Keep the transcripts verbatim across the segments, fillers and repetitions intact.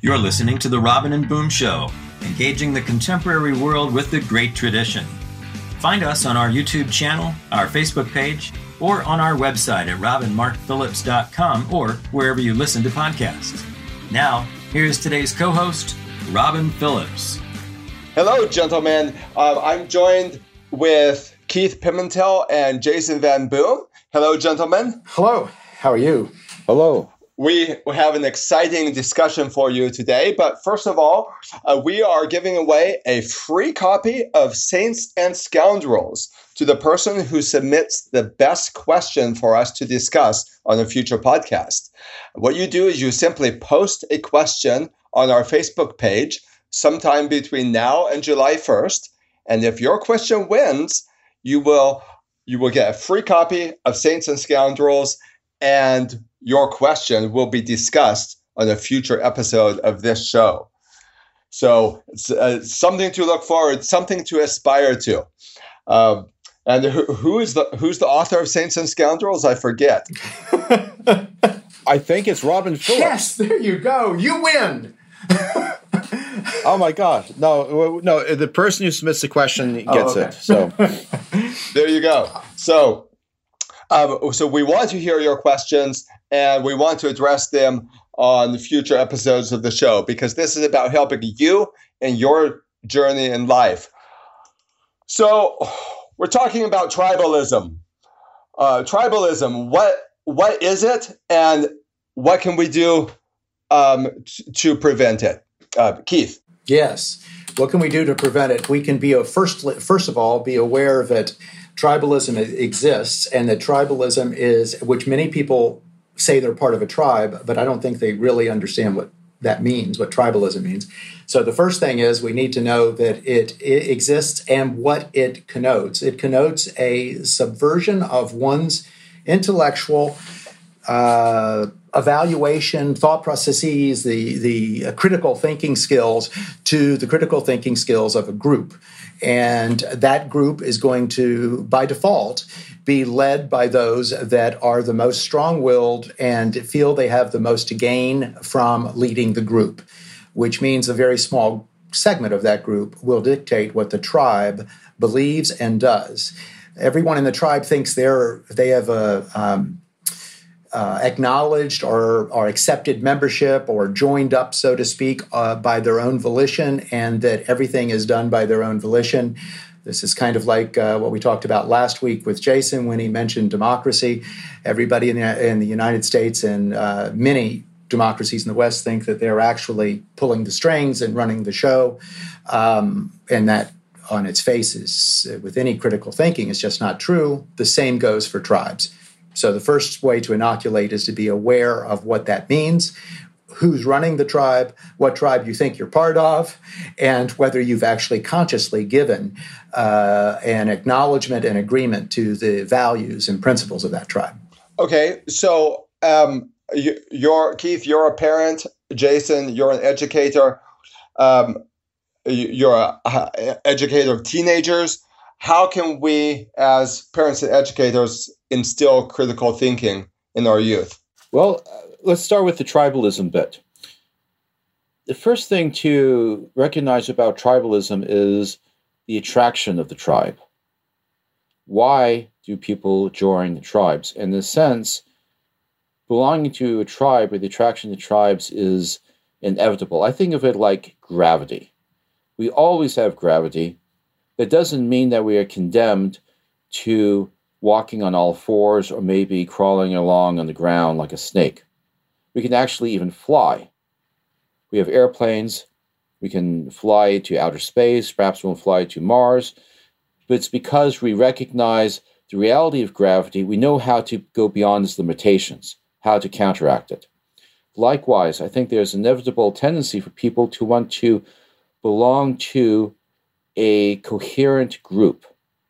You're listening to The Robin and Boom Show, engaging the contemporary world with the great tradition. Find us on our YouTube channel, our Facebook page, or on our website at robin mark phillips dot com or wherever you listen to podcasts. Now, here's today's co-host, Robin Phillips. Hello, gentlemen. Um, I'm joined with Keith Pimentel and Jason Van Boom. Hello, gentlemen. Hello. How are you? Hello. We have an exciting discussion for you today, but first of all, uh, we are giving away a free copy of Saints and Scoundrels to the person who submits the best question for us to discuss on a future podcast. What you do is you simply post a question on our Facebook page sometime between now and July first, and if your question wins, you will you will get a free copy of Saints and Scoundrels, and your question will be discussed on a future episode of this show. So it's uh, something to look forward, something to aspire to. Um, and who, who is the who's the author of Saints and Scoundrels? I forget. I think it's Robin Phillips. Yes, there you go. You win. Oh my gosh! No, no. The person who submits the question gets oh, okay. it. So there you go. So, um, so we want to hear your questions, and we want to address them on future episodes of the show, because this is about helping you in your journey in life. So, we're talking about tribalism. Uh, tribalism. What what is it, and what can we do um, t- to prevent it? Uh, Keith. Yes. What can we do to prevent it? We can be a first, first of all, be aware that tribalism exists, and that tribalism is, which many people say they're part of a tribe, but I don't think they really understand what that means, what tribalism means. So the first thing is we need to know that it, it exists and what it connotes. It connotes a subversion of one's intellectual uh, evaluation, thought processes, the, the uh, critical thinking skills to the critical thinking skills of a group. And that group is going to, by default, be led by those that are the most strong-willed and feel they have the most to gain from leading the group, which means a very small segment of that group will dictate what the tribe believes and does. Everyone in the tribe thinks they're they have a um, uh, acknowledged or, or accepted membership or joined up, so to speak, uh, by their own volition, and that everything is done by their own volition. This is kind of like uh, what we talked about last week with Jason when he mentioned democracy. Everybody in the, in the United States and uh, many democracies in the West think that they're actually pulling the strings and running the show, um, and that on its face is, with any critical thinking, is just not true. The same goes for tribes. So the first way to inoculate is to be aware of what that means, who's running the tribe, what tribe you think you're part of, and whether you've actually consciously given uh, an acknowledgement and agreement to the values and principles of that tribe. Okay, so um, you, you're Keith, you're a parent. Jason, you're an educator. Um, you're an educator of teenagers. How can we, as parents and educators, instill critical thinking in our youth? Well, let's start with the tribalism bit. The first thing to recognize about tribalism is the attraction of the tribe. Why do people join the tribes? In a sense, belonging to a tribe or the attraction to tribes is inevitable. I think of it like gravity. We always have gravity. That doesn't mean that we are condemned to walking on all fours or maybe crawling along on the ground like a snake. We can actually even fly. We have airplanes. We can fly to outer space. Perhaps we'll fly to Mars. But it's because we recognize the reality of gravity. We know how to go beyond its limitations, how to counteract it. Likewise, I think there's an inevitable tendency for people to want to belong to a coherent group.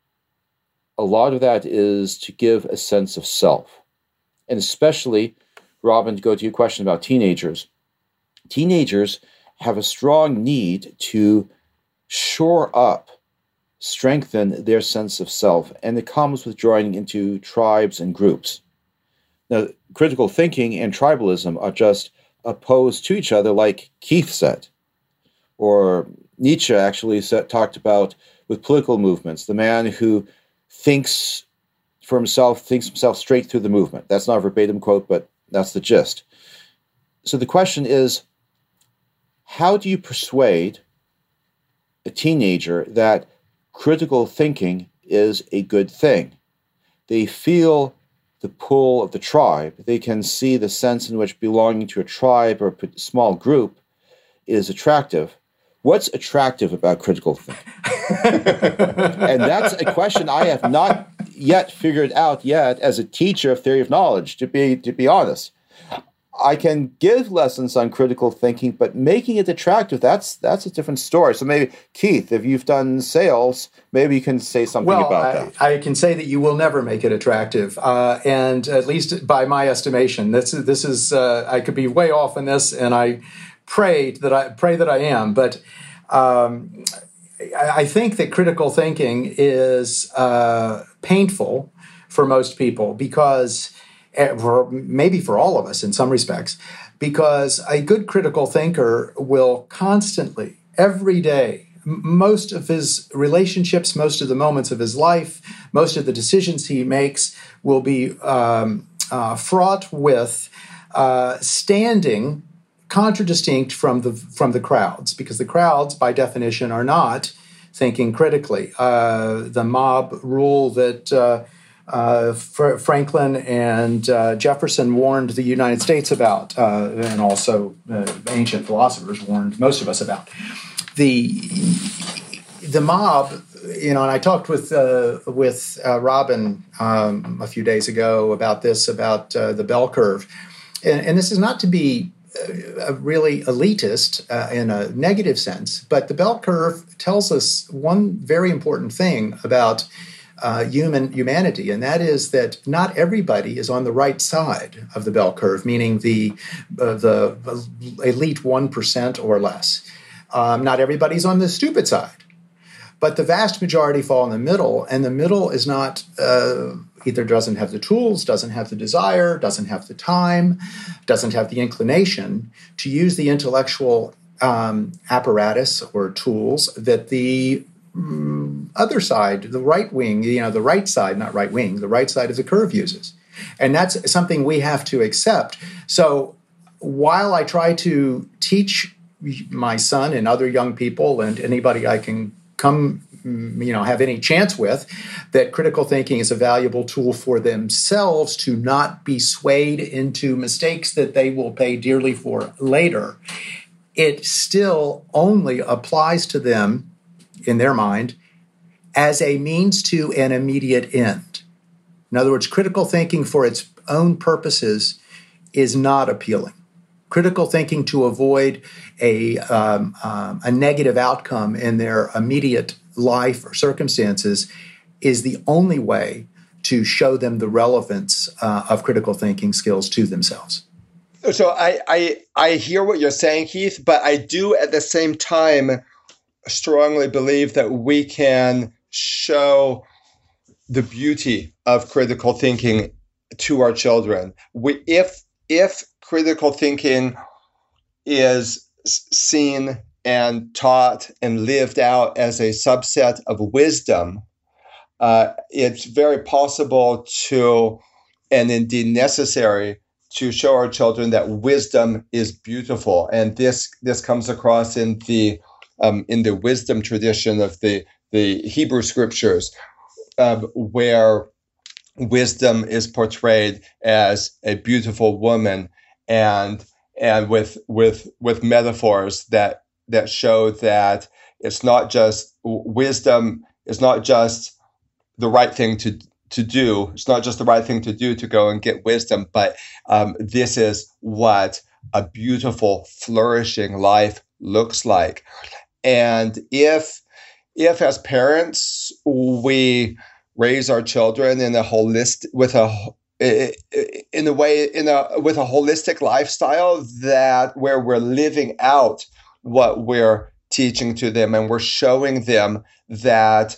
A lot of that is to give a sense of self. And especially, Robin, to go to your question about teenagers, teenagers have a strong need to shore up, strengthen their sense of self, and it comes with joining into tribes and groups. Now, critical thinking and tribalism are just opposed to each other, like Keith said, or Nietzsche actually said, talked about with political movements, the man who thinks for himself, thinks himself straight through the movement. That's not a verbatim quote, but that's the gist. So the question is, how do you persuade a teenager that critical thinking is a good thing? They feel the pull of the tribe. They can see the sense in which belonging to a tribe or a small group is attractive. What's attractive about critical thinking? And that's a question I have not yet figured out yet as a teacher of theory of knowledge, to be to be honest. I can give lessons on critical thinking, but making it attractive, that's that's a different story. So maybe, Keith, if you've done sales, maybe you can say something well, about I, that. I can say that you will never make it attractive. Uh, and at least by my estimation, this, this is, uh, I could be way off in this, and I pray that I pray that I am. But um, I, I think that critical thinking is uh, painful for most people because For maybe for all of us in some respects, because a good critical thinker will constantly, every day, most of his relationships, most of the moments of his life, most of the decisions he makes will be um, uh, fraught with uh, standing contradistinct from the from the crowds, because the crowds, by definition, are not thinking critically. Uh, the mob rule that uh, Uh, Fr- Franklin and uh, Jefferson warned the United States about, uh, and also uh, ancient philosophers warned most of us about. The the mob, you know, and I talked with uh, with uh, Robin um, a few days ago about this, about uh, the bell curve, and, and this is not to be uh, really elitist uh, in a negative sense, but the bell curve tells us one very important thing about Uh, human humanity, and that is that not everybody is on the right side of the bell curve, meaning the uh, the elite one percent or less. Um, not everybody's on the stupid side, but the vast majority fall in the middle, and the middle is not uh, either doesn't have the tools, doesn't have the desire, doesn't have the time, doesn't have the inclination to use the intellectual um, apparatus or tools that the other side, the right wing, you know, the right side, not right wing, the right side of the curve uses. And that's something we have to accept. So while I try to teach my son and other young people and anybody I can come, you know, have any chance with, that critical thinking is a valuable tool for themselves to not be swayed into mistakes that they will pay dearly for later, it still only applies to them in their mind as a means to an immediate end. In other words, critical thinking for its own purposes is not appealing. Critical thinking to avoid a, um, um, a negative outcome in their immediate life or circumstances is the only way to show them the relevance uh, of critical thinking skills to themselves. So I, I I hear what you're saying, Keith, but I do at the same time strongly believe that we can show the beauty of critical thinking to our children. We, if if critical thinking is seen and taught and lived out as a subset of wisdom, uh, it's very possible to, and indeed necessary, to show our children that wisdom is beautiful. And this this comes across in the Um, in the wisdom tradition of the, the Hebrew scriptures, um, where wisdom is portrayed as a beautiful woman, and and with with with metaphors that that show that it's not just wisdom is not just the right thing to to do. It's not just the right thing to do to go and get wisdom, but um, this is what a beautiful, flourishing life looks like. And if, if as parents we raise our children in a holistic, with a, in a way, in a with a holistic lifestyle that where we're living out what we're teaching to them, and we're showing them that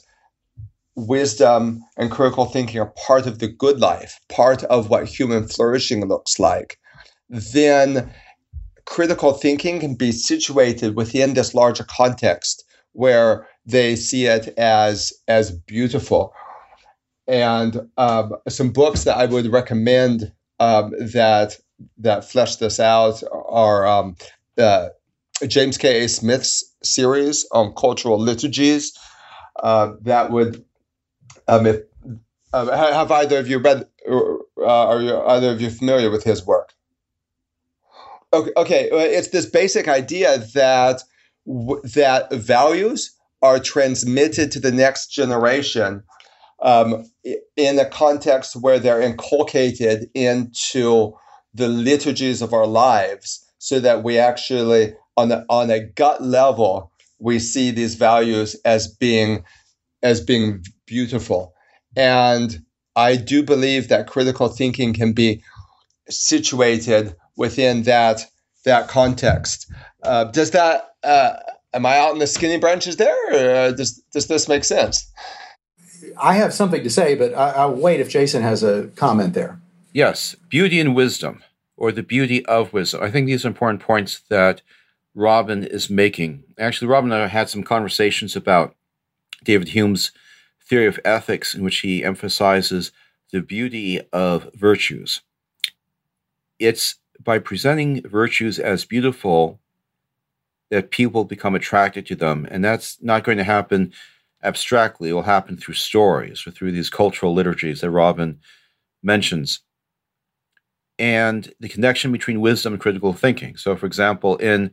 wisdom and critical thinking are part of the good life, part of what human flourishing looks like, then critical thinking can be situated within this larger context where they see it as as beautiful. And um, some books that I would recommend um, that that flesh this out are um, the James K A. Smith's series on cultural liturgies. Uh, that would, um, if um, have either of you read? Uh, are you, either of you familiar with his work? Okay, okay, it's this basic idea that that values are transmitted to the next generation um, in a context where they're inculcated into the liturgies of our lives, so that we actually, on a, on a gut level, we see these values as being as being beautiful. And I do believe that critical thinking can be situated within that that context. Uh, does that uh, am I out in the skinny branches there, or uh, does does this make sense? I have something to say, but I, I'll wait if Jason has a comment there. Yes, beauty and wisdom, or the beauty of wisdom. I think these are important points that Robin is making. Actually, Robin and I had some conversations about David Hume's theory of ethics, in which he emphasizes the beauty of virtues. It's by presenting virtues as beautiful that people become attracted to them. And that's not going to happen abstractly. It will happen through stories or through these cultural liturgies that Robin mentions. And the connection between wisdom and critical thinking. So, for example, in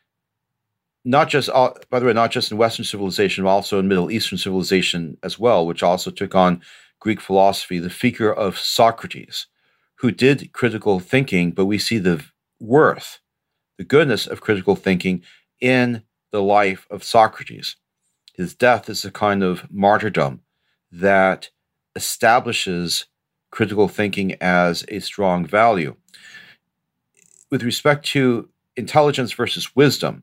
not just, by the way, not just in Western civilization, but also in Middle Eastern civilization as well, which also took on Greek philosophy, the figure of Socrates, who did critical thinking, but we see the worth, the goodness of critical thinking in the life of Socrates. His death is a kind of martyrdom that establishes critical thinking as a strong value. With respect to intelligence versus wisdom,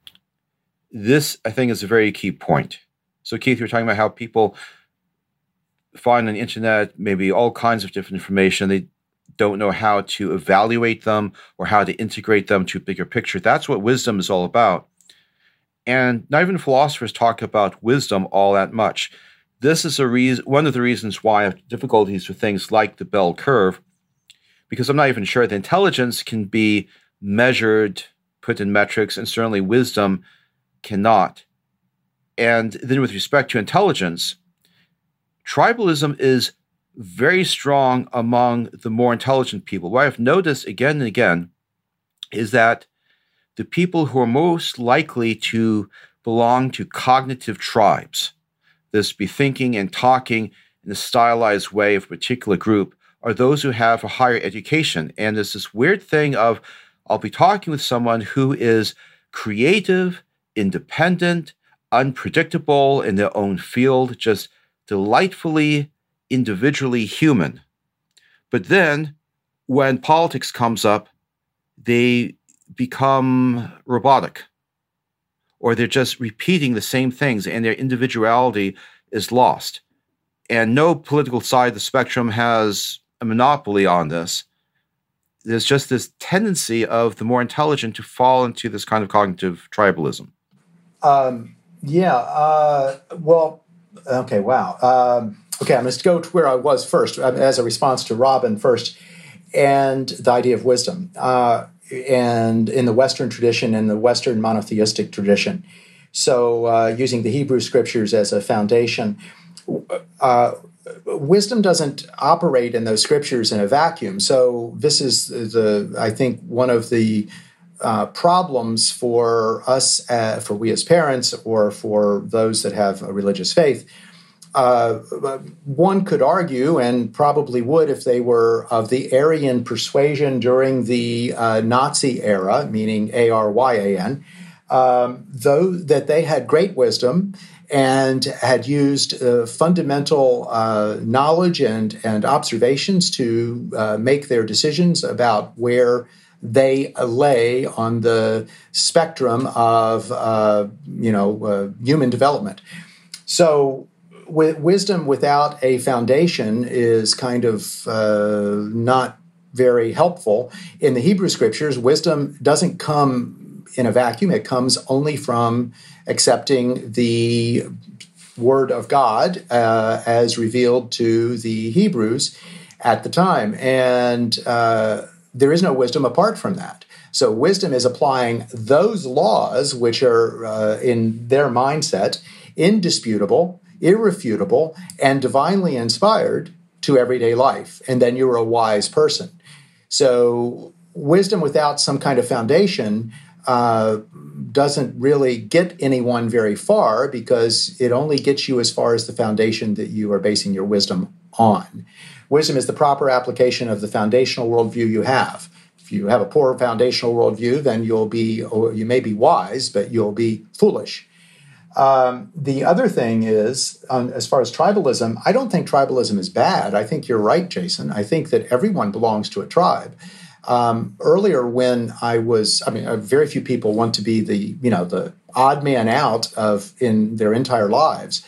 this, I think, is a very key point. So, Keith, you're talking about how people find on the internet maybe all kinds of different information. They don't know how to evaluate them or how to integrate them to a bigger picture. That's what wisdom is all about. And not even philosophers talk about wisdom all that much. This is a reason, one of the reasons why I have difficulties with things like the bell curve, because I'm not even sure that intelligence can be measured, put in metrics, and certainly wisdom cannot. And then with respect to intelligence, tribalism is very strong among the more intelligent people. What I've noticed again and again is that the people who are most likely to belong to cognitive tribes, this be thinking and talking in a stylized way of a particular group, are those who have a higher education. And there's this weird thing of, I'll be talking with someone who is creative, independent, unpredictable in their own field, just delightfully individually human. But then when politics comes up, they become robotic, or they're just repeating the same things and their individuality is lost. And no political side of the spectrum has a monopoly on this. There's just this tendency of the more intelligent to fall into this kind of cognitive tribalism. Um, yeah, uh, well, okay, wow. Um, okay, I'm going to go to where I was first, as a response to Robin first, and the idea of wisdom. Uh, and in the Western tradition and the Western monotheistic tradition. So uh, using the Hebrew scriptures as a foundation, uh, wisdom doesn't operate in those scriptures in a vacuum. So this is, the I think, one of the uh, problems for us, uh, for we as parents, or for those that have a religious faith. Uh, one could argue, and probably would if they were of the Aryan persuasion during the uh, Nazi era, meaning A R Y A N, um, though that they had great wisdom and had used uh, fundamental uh, knowledge and, and observations to uh, make their decisions about where they lay on the spectrum of uh, you know uh, human development. So wisdom without a foundation is kind of uh, not very helpful. In the Hebrew Scriptures, wisdom doesn't come in a vacuum. It comes only from accepting the Word of God uh, as revealed to the Hebrews at the time. And uh, there is no wisdom apart from that. So wisdom is applying those laws, which are uh, in their mindset, indisputable, irrefutable, and divinely inspired to everyday life. And then you're a wise person. So wisdom without some kind of foundation uh, doesn't really get anyone very far, because it only gets you as far as the foundation that you are basing your wisdom on. Wisdom is the proper application of the foundational worldview you have. If you have a poor foundational worldview, then you'll be, or you may be wise, but you'll be foolish. Um, the other thing is, um, as far as tribalism, I don't think tribalism is bad. I think you're right, Jason. I think that everyone belongs to a tribe. Um, earlier, when I was, I mean, uh, very few people want to be the, you know, the odd man out of in their entire lives.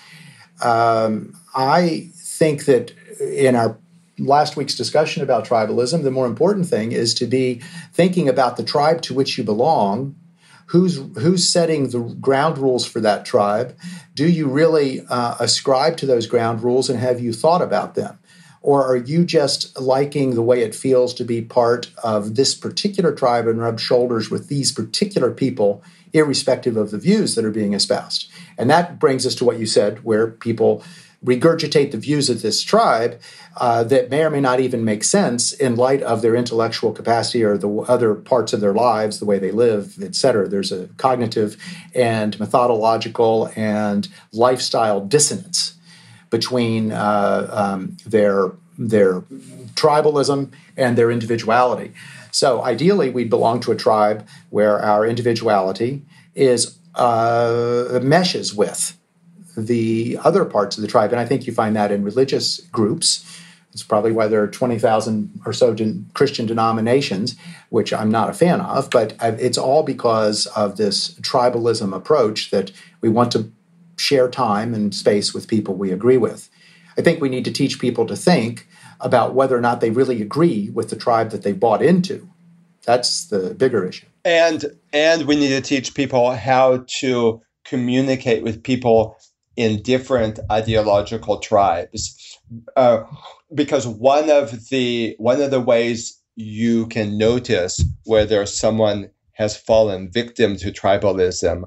Um, I think that in our last week's discussion about tribalism, the more important thing is to be thinking about the tribe to which you belong. Who's who's setting the ground rules for that tribe? Do you really uh, ascribe to those ground rules, and have you thought about them? Or are you just liking the way it feels to be part of this particular tribe and rub shoulders with these particular people, irrespective of the views that are being espoused? And that brings us to what you said, where people regurgitate the views of this tribe uh, that may or may not even make sense in light of their intellectual capacity or the other parts of their lives, the way they live, et cetera. There's a cognitive and methodological and lifestyle dissonance between uh, um, their, their tribalism and their individuality. So ideally, we'd belong to a tribe where our individuality is uh, meshes with the other parts of the tribe. And I think you find that in religious groups. It's probably why there are twenty thousand or so de- Christian denominations, which I'm not a fan of, but it's all because of this tribalism approach that we want to share time and space with people we agree with. I think we need to teach people to think about whether or not they really agree with the tribe that they bought into. That's the bigger issue. And and we need to teach people how to communicate with people in different ideological tribes, uh, because one of the one of the ways you can notice whether someone has fallen victim to tribalism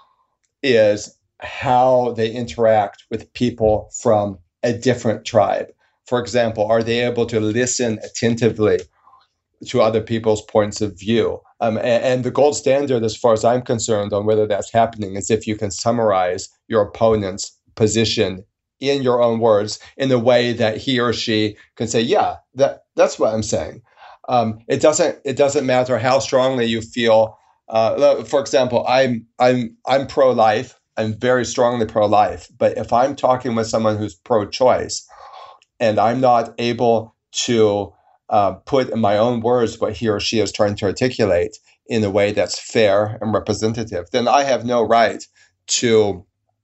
is how they interact with people from a different tribe. For example, are they able to listen attentively to other people's points of view? Um, and, and the gold standard, as far as I'm concerned, on whether that's happening is if you can summarize your opponent's position in your own words in a way that he or she can say, yeah, that that's what I'm saying. Um, it doesn't it doesn't matter how strongly you feel. Uh, for example, I'm I'm I'm pro-life. I'm very strongly pro-life. But if I'm talking with someone who's pro-choice, and I'm not able to uh, put in my own words what he or she is trying to articulate in a way that's fair and representative, then I have no right to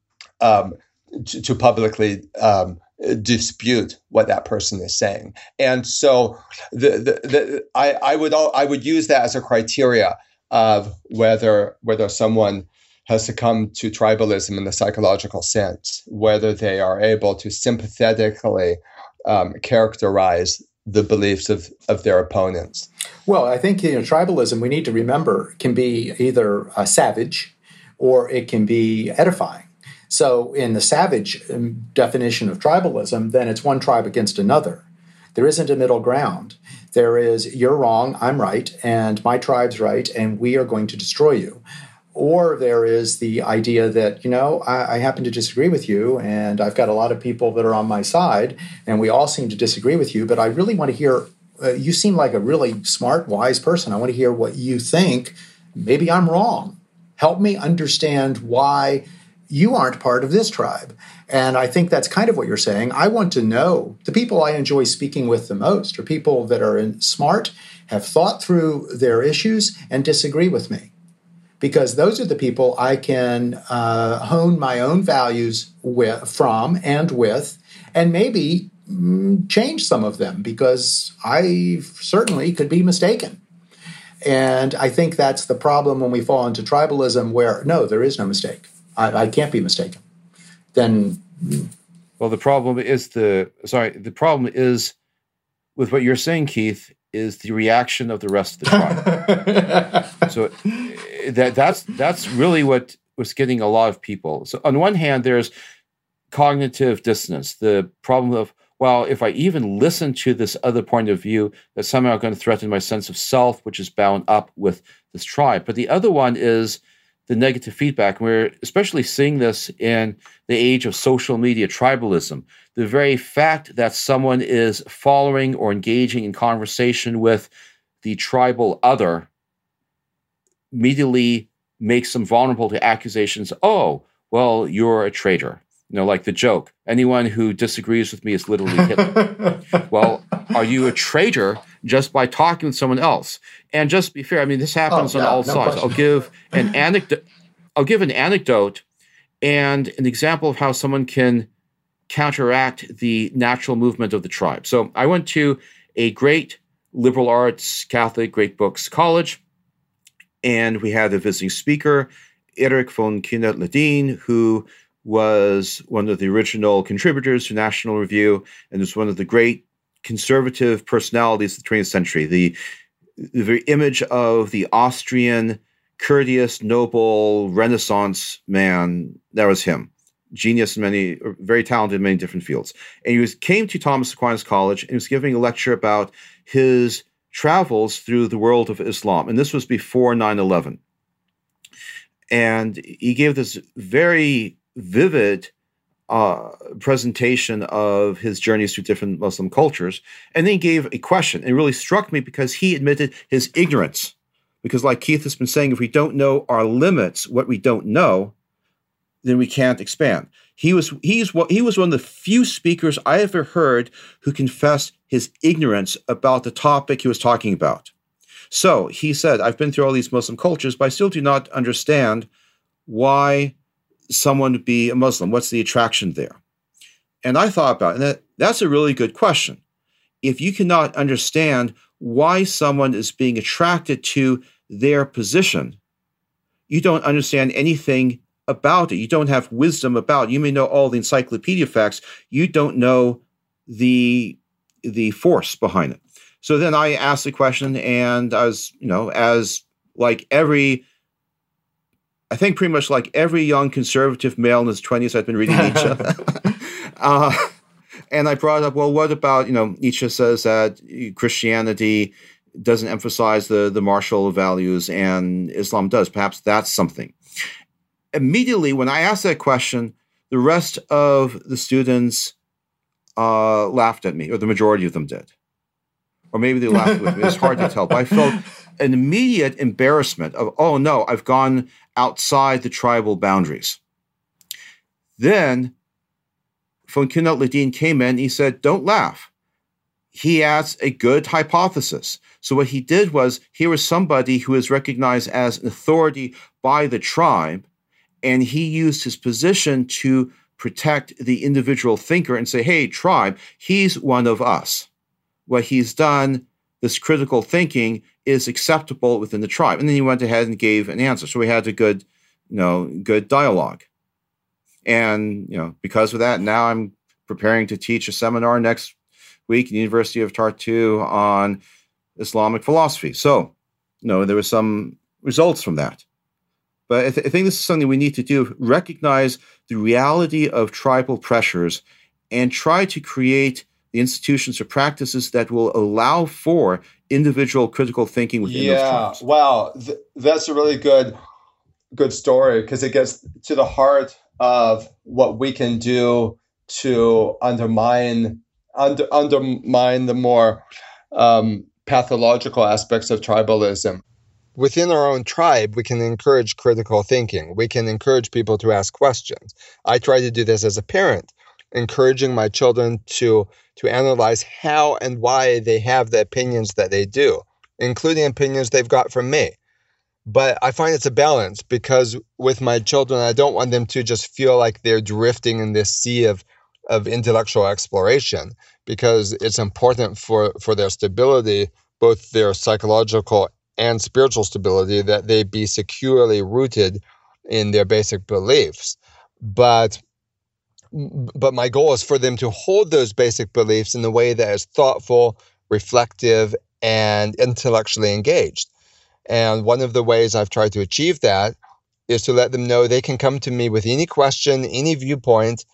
um, to, to publicly um, dispute what that person is saying. And so, the, the, the I I would all, I would use that as a criteria of whether whether someone has succumbed to tribalism in the psychological sense, whether they are able to sympathetically um, characterize the beliefs of, of their opponents. Well, I think, you know, tribalism, we need to remember, can be either uh, savage or it can be edifying. So in the savage definition of tribalism, then it's one tribe against another. There isn't a middle ground. There is, you're wrong, I'm right, and my tribe's right, and we are going to destroy you. Or there is the idea that, you know, I, I happen to disagree with you, and I've got a lot of people that are on my side, and we all seem to disagree with you, but I really want to hear, uh, you seem like a really smart, wise person. I want to hear what you think. Maybe I'm wrong. Help me understand why you aren't part of this tribe. And I think that's kind of what you're saying. I want to know the people I enjoy speaking with the most are people that are in, smart, have thought through their issues, and disagree with me. Because those are the people I can uh, hone my own values with, from and with, and maybe mm, change some of them because I certainly could be mistaken. And I think that's the problem when we fall into tribalism where, no, there is no mistake. I, I can't be mistaken. Then, well, the problem is the, sorry, the problem is with what you're saying, Keith, is the reaction of the rest of the tribe. So that that's that's really what was getting a lot of people. So on one hand, there's cognitive dissonance, the problem of, well, if I even listen to this other point of view, that's somehow going to threaten my sense of self, which is bound up with this tribe. But the other one is the negative feedback. We're especially seeing this in the age of social media tribalism. The very fact that someone is following or engaging in conversation with the tribal other immediately makes them vulnerable to accusations. Oh, well, you're a traitor. You know, like the joke, anyone who disagrees with me is literally Hitler. Well, are you a traitor just by talking with someone else? And just to be fair, I mean, this happens oh, on yeah, all no sides. question. I'll give an anecdote. I'll give an anecdote and an example of how someone can counteract the natural movement of the tribe. So I went to a great liberal arts, Catholic, great books college, and we had a visiting speaker, Erik von Kuehnelt-Leddihn, who was one of the original contributors to National Review and was one of the great conservative personalities of the twentieth century. The, the very image of the Austrian, courteous, noble, Renaissance man, that was him. Genius in many, very talented in many different fields. And he was, came to Thomas Aquinas College and he was giving a lecture about his travels through the world of Islam. And this was before nine eleven. And he gave this very vivid uh, presentation of his journeys through different Muslim cultures. And then he gave a question. And it really struck me because he admitted his ignorance. Because like Keith has been saying, if we don't know our limits, what we don't know, then we can't expand. He was he's he was one of the few speakers I ever heard who confessed his ignorance about the topic he was talking about. So he said, I've been through all these Muslim cultures, but I still do not understand why someone would be a Muslim. What's the attraction there? And I thought about it, and that, that's a really good question. If you cannot understand why someone is being attracted to their position, you don't understand anything about it. You don't have wisdom about it. You may know all the encyclopedia facts. You don't know the, the force behind it. So then I asked the question, and I was, you know, as like every, I think pretty much like every young conservative male in his twenties, I've been reading Nietzsche. uh, and I brought up, well, what about, you know, Nietzsche says that Christianity doesn't emphasize the, the martial values and Islam does. Perhaps that's something. Immediately, when I asked that question, the rest of the students uh, laughed at me, or the majority of them did. Or maybe they laughed with me. It's hard to tell. But I felt an immediate embarrassment of, oh, no, I've gone outside the tribal boundaries. Then von Kuehnelt-Leddihn came in. He said, don't laugh. He has a good hypothesis. So what he did was, here was somebody who is recognized as an authority by the tribe, and he used his position to protect the individual thinker and say, hey, tribe, he's one of us. What he's done, this critical thinking, is acceptable within the tribe. And then he went ahead and gave an answer. So we had a good, you know, good dialogue. And, you know, because of that, now I'm preparing to teach a seminar next week at the University of Tartu on Islamic philosophy. So, you know, there were some results from that. But I, th- I think this is something we need to do, recognize the reality of tribal pressures and try to create the institutions or practices that will allow for individual critical thinking within yeah, those tribes. Wow. Th- that's a really good, good story because it gets to the heart of what we can do to undermine under, undermine the more um, pathological aspects of tribalism. Within our own tribe, we can encourage critical thinking. We can encourage people to ask questions. I try to do this as a parent, encouraging my children to to analyze how and why they have the opinions that they do, including opinions they've got from me. But I find it's a balance because with my children, I don't want them to just feel like they're drifting in this sea of of intellectual exploration, because it's important for, for their stability, both their psychological and spiritual stability, that they be securely rooted in their basic beliefs. But but my goal is for them to hold those basic beliefs in a way that is thoughtful, reflective, and intellectually engaged. And one of the ways I've tried to achieve that is to let them know they can come to me with any question, any viewpoint,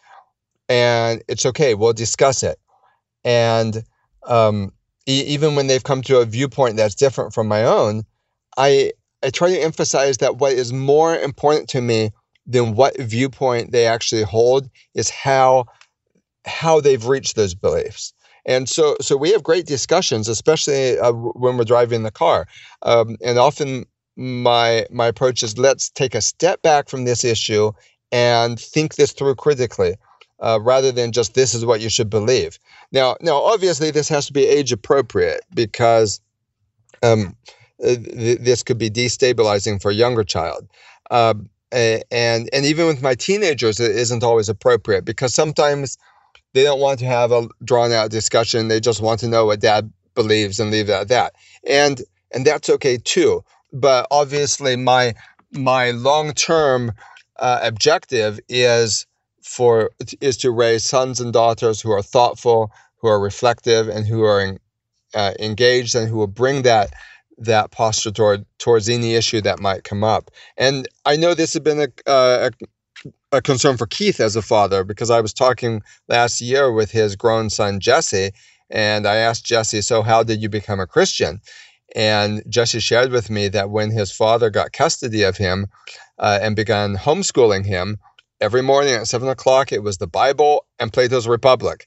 and it's okay, we'll discuss it. And um, e- even when they've come to a viewpoint that's different from my own, I I try to emphasize that what is more important to me than what viewpoint they actually hold is how how they've reached those beliefs. And so so we have great discussions, especially uh, when we're driving the car. Um, and often my my approach is, let's take a step back from this issue and think this through critically, uh, rather than just this is what you should believe. Now, now obviously this has to be age appropriate, because um, th- this could be destabilizing for a younger child. Uh, and and even with my teenagers, it isn't always appropriate, because sometimes they don't want to have a drawn-out discussion. They just want to know what dad believes and leave it at that. And and that's okay too. But obviously, my my long-term uh, objective is for is to raise sons and daughters who are thoughtful, who are reflective, and who are in, uh, engaged, and who will bring that that posture toward towards any issue that might come up. And I know this has been a, uh, a a concern for Keith as a father, because I was talking last year with his grown son, Jesse, and I asked Jesse, so how did you become a Christian? And Jesse shared with me that when his father got custody of him uh, and began homeschooling him, every morning at seven o'clock, it was the Bible and Plato's Republic.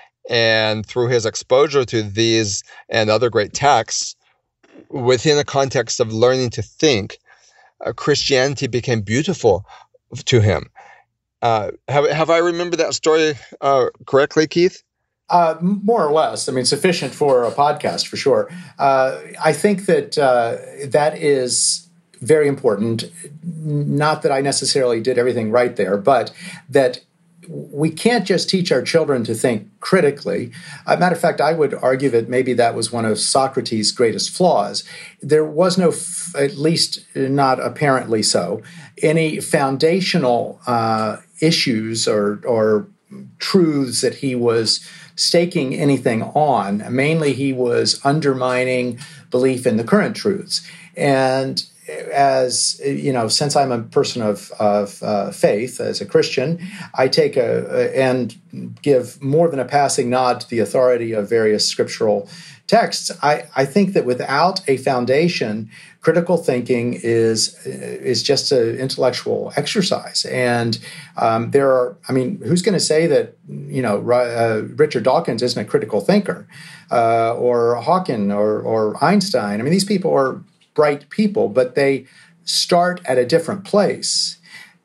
And through his exposure to these and other great texts, within a context of learning to think, uh, Christianity became beautiful to him. Uh, have, have I remembered that story uh, correctly, Keith? Uh, more or less. I mean, sufficient for a podcast, for sure. Uh, I think that uh, that is very important. Not that I necessarily did everything right there, but that we can't just teach our children to think critically. As a matter of fact, I would argue that maybe that was one of Socrates' greatest flaws. There was no, f- at least not apparently so, any foundational uh, issues or, or truths that he was staking anything on. Mainly, he was undermining belief in the current truths. And as you know, since I'm a person of, of uh, faith, as a Christian, I take a, a and give more than a passing nod to the authority of various scriptural texts. I, I think that without a foundation, critical thinking is is just an intellectual exercise. And um, there are, I mean, who's going to say that, you know, uh, Richard Dawkins isn't a critical thinker, uh, or Hawking or, or Einstein? I mean, these people are bright people, but they start at a different place.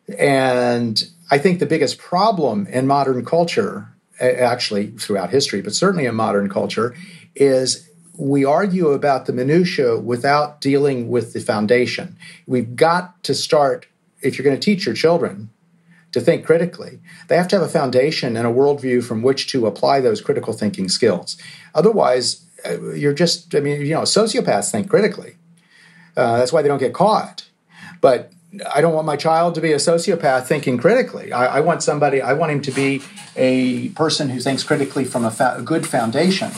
And I think the biggest problem in modern culture, actually throughout history, but certainly in modern culture, is we argue about the minutia without dealing with the foundation. We've got to start, if you're going to teach your children to think critically, they have to have a foundation and a worldview from which to apply those critical thinking skills. Otherwise, you're just, I mean, you know, sociopaths think critically. Uh, that's why they don't get caught. But I don't want my child to be a sociopath thinking critically. I, I want somebody, I want him to be a person who thinks critically from a, fa- a good foundation.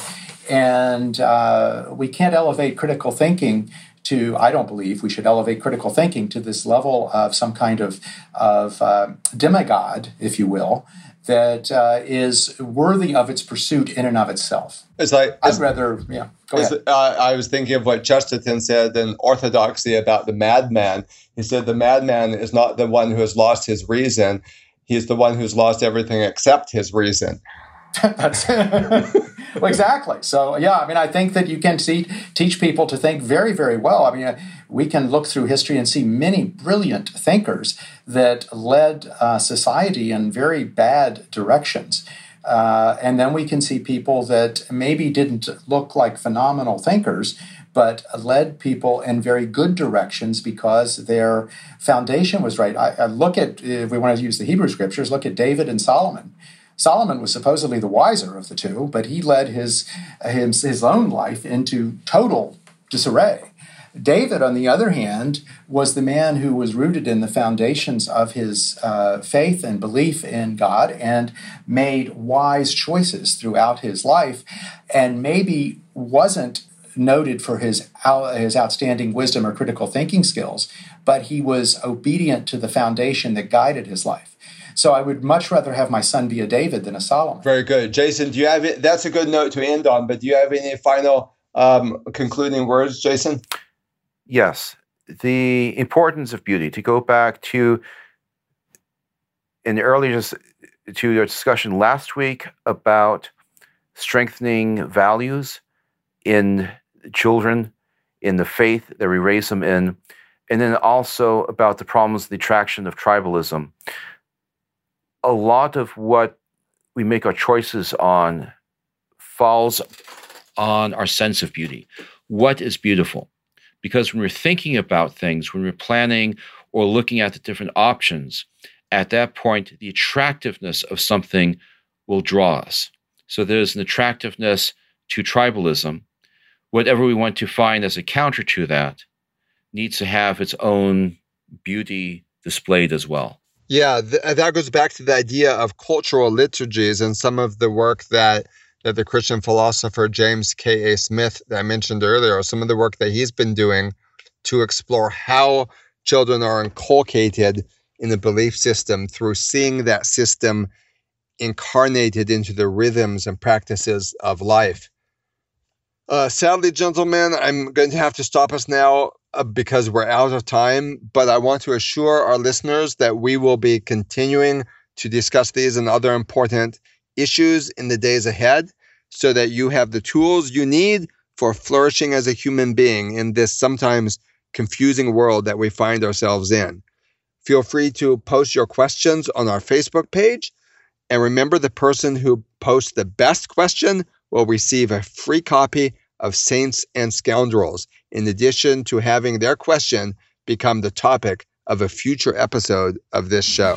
And uh, we can't elevate critical thinking to, I don't believe we should elevate critical thinking to this level of some kind of, of uh, demigod, if you will, that uh, is worthy of its pursuit in and of itself. It's like, I'd it's, rather, yeah, go it's, ahead. Uh, I was thinking of what Chesterton said in Orthodoxy about the madman. He said the madman is not the one who has lost his reason. He's the one who's lost everything except his reason. That's well, exactly. So, yeah, I mean, I think that you can see, teach people to think very, very well. I mean, uh, we can look through history and see many brilliant thinkers that led uh, society in very bad directions. Uh, and then we can see people that maybe didn't look like phenomenal thinkers, but led people in very good directions because their foundation was right. I, I look at, if we want to use the Hebrew scriptures, look at David and Solomon. Solomon was supposedly the wiser of the two, but he led his, his, his own life into total disarray. David, on the other hand, was the man who was rooted in the foundations of his uh, faith and belief in God and made wise choices throughout his life, and maybe wasn't noted for his, his outstanding wisdom or critical thinking skills, but he was obedient to the foundation that guided his life. So I would much rather have my son be a David than a Solomon. Very good. Jason, do you have it? That's a good note to end on, but do you have any final um, concluding words, Jason? Yes. The importance of beauty, to go back to in the earlier to your discussion last week about strengthening values in children, in the faith that we raise them in, and then also about the problems of the attraction of tribalism. A lot of what we make our choices on falls on our sense of beauty. What is beautiful? Because when we're thinking about things, when we're planning or looking at the different options, at that point, the attractiveness of something will draw us. So there's an attractiveness to tribalism. Whatever we want to find as a counter to that needs to have its own beauty displayed as well. Yeah, th- that goes back to the idea of cultural liturgies and some of the work that, that the Christian philosopher James K A. Smith that I mentioned earlier, or some of the work that he's been doing to explore how children are inculcated in the belief system through seeing that system incarnated into the rhythms and practices of life. Uh, sadly, gentlemen, I'm going to have to stop us now uh, because we're out of time, but I want to assure our listeners that we will be continuing to discuss these and other important issues in the days ahead so that you have the tools you need for flourishing as a human being in this sometimes confusing world that we find ourselves in. Feel free to post your questions on our Facebook page, and remember, the person who posts the best question will receive a free copy of Saints and Scoundrels, in addition to having their question become the topic of a future episode of this show.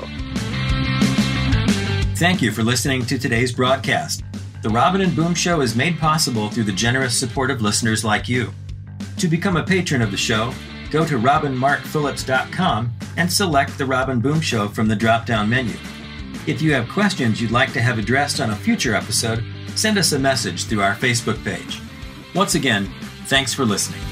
Thank you for listening to today's broadcast. The Robin and Boom Show is made possible through the generous support of listeners like you. To become a patron of the show, go to robin mark phillips dot com and select the Robin Boom Show from the drop-down menu. If you have questions you'd like to have addressed on a future episode, send us a message through our Facebook page. Once again, thanks for listening.